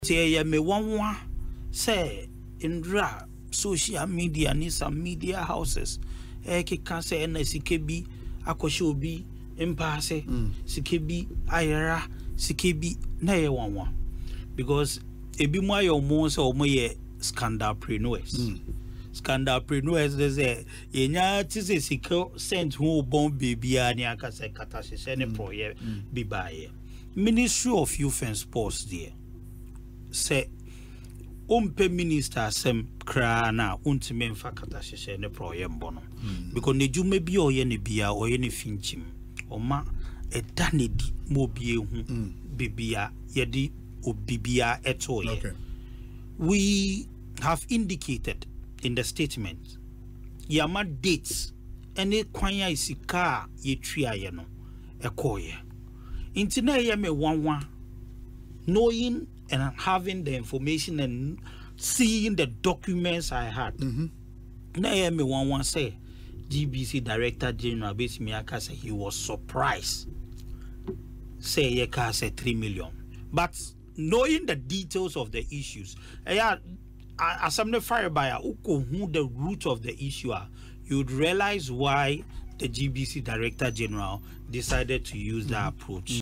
Say me one say in social media ni some media houses can say NSKB akoshobi impasse sikebi ayera sikebi na ye one because ebi mo ayo mo say omo ye scandalpreneurs scandalpreneurs they say yenya tise sike sent who bon baby ani aka say katase ne proye bi baye Ministry of Youth and Sports there say umpe minister sem kra na untime mfa kata hyehyɛ ne proyem bono because ne dwuma bi oyɛ ne bia oyɛ ne finchim oma eda ne di mo bie hu bibia yedi obibia etoye. Okay. We have indicated in the statement yama dates any kwanya isika yetria ye no ekoye intina ye me wanwa knowing and having the information and seeing the documents I had. Now hear me one say GBC Director General Besimiaka say he was surprised. Say Yeka say 3 million. But knowing the details of the issues, as I'm the fire buyer who the root of the issue are, you'd realize why the GBC Director General decided to use that approach.